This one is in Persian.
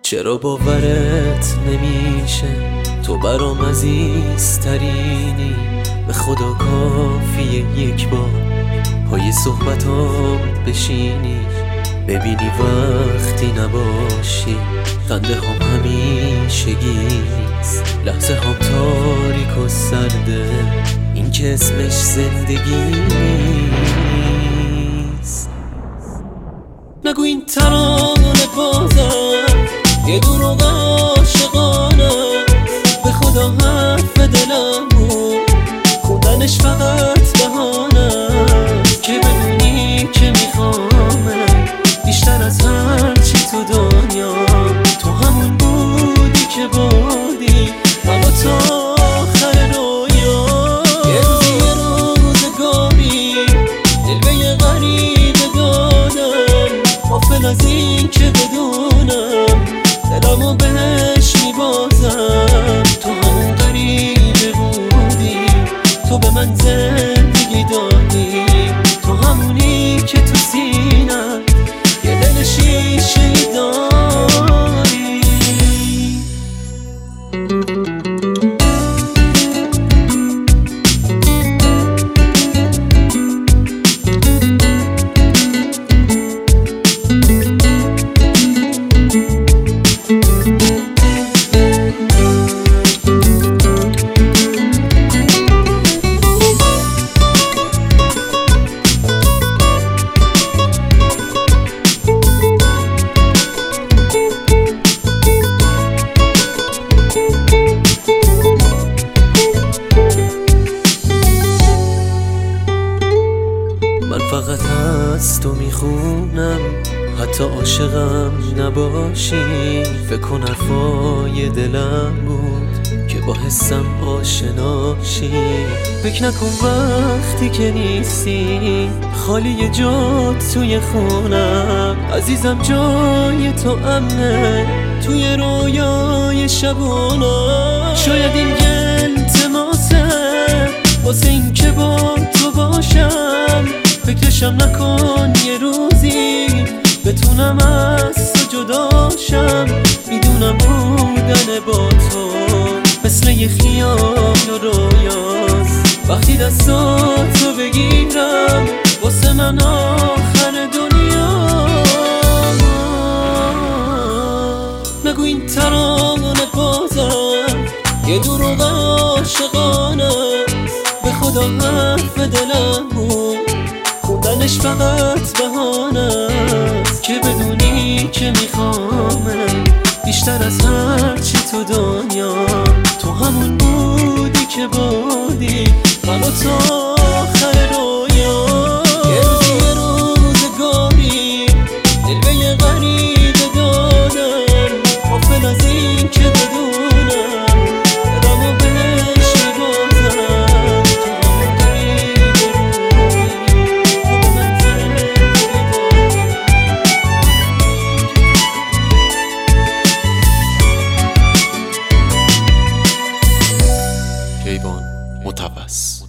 چرا باورت نمیشه تو برام عزیزترینی؟ به خدا کافیه یک بار پای صحبتام بشینی، ببینی وقتی نباشی خنده هم همیشگی نیست، لحظه هم تاریک و سرده، این که اسمش زندگی نیست. نگو این ترانه بازم یه دروغ عاشقانه، به خدا حرف دلم بود خوندنش فقط بهانه، که بدونی که میخوامه بیشتر از هر چی تو دنیا، تو همون بودی که بودی منو تا آخر رویا. یه روزگاری دل به یه غریبه دادم، غافل از این که بدونم دلمو بهش میبازم، تو همون غریبه بودی، تو به من زندگی دادی، تو همونی که تو سینم یه دل شیشه داری. من فقط از تو میخونم حتی عاشقم نباشی، فکر کن حرفای دلم بود که با حسم آشناشی، فکر نکن وقتی که نیستی خالی جات توی خونم، عزیزم جای تو امنه توی رویای شبونم، شاید این التماسه واسه این که با تو باشم، فکرشم نکن یه روزی بتونم از تو جداشم، میدونم بودن با تو مثل یه خیال و رویاست، وقتی دستاتو بگیرم واسه من آخر دنیا. نگو این ترانه بازم یه دروغ عاشقانه، به خدا حرف دلم بود خوندنش فقط بهانه، که بدونی که میخوامه بیشتر از هر چی تو دنیا، تو همون بودی که بودی منو تا آخر رویا. یه روزگاری دل به یه غریبه دادم، غافل از این که بدونم دلمو بهش میبازم، تو همون غریبه کیوان متوس.